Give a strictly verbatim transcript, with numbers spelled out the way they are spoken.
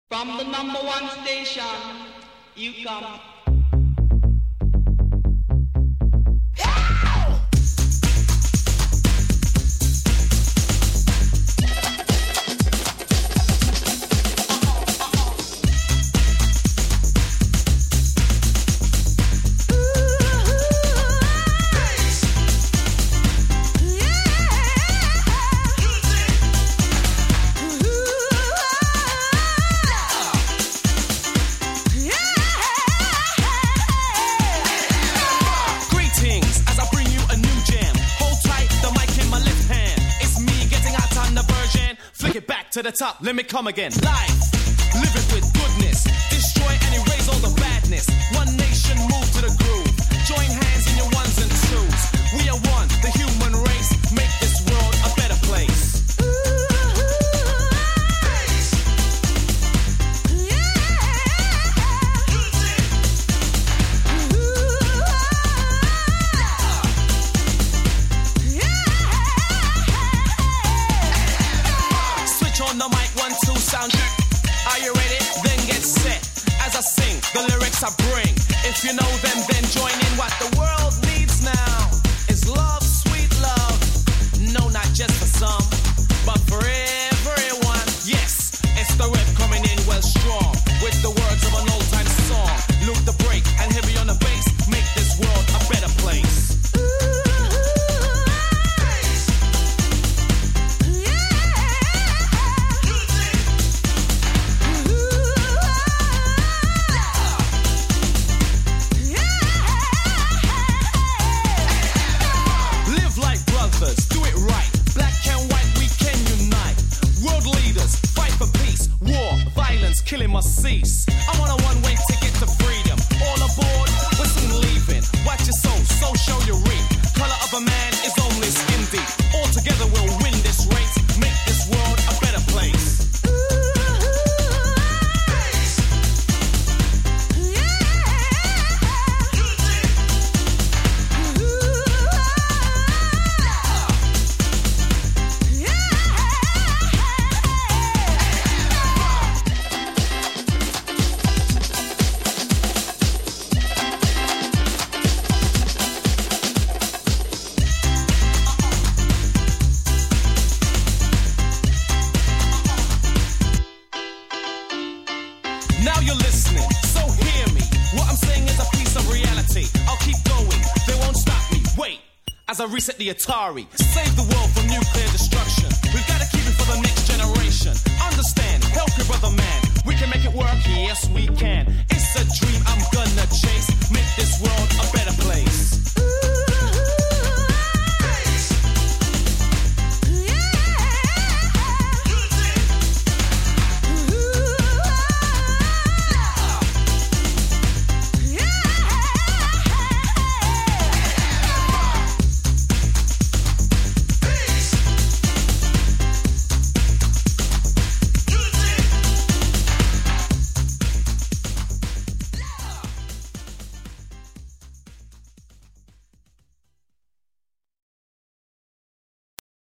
From the number one station, you come. To the top, let me come again. Life, live it with goodness. Destroy and erase all the badness. One nation, move to the groove. Join hands in your ones and twos. We are one, the human race. Make this world a better place. I bring. If you know them, then join in. What the world needs now is love, sweet love. No, not just for some, but for everyone. Yes, it's the rap coming in well strong with the words of an old-time song. Loop the break and heavy on the bass. Make this world a better place. Killing must cease. I'm on a one-way ticket to freedom. All aboard, we're soon leaving. Watch your soul, so show your reap. Color of a man is only skin deep. All together we'll win this race. Make this world a better place. I reset the Atari, save the world from nuclear destruction. We've got to keep it for the next generation. Understand, help your brother man.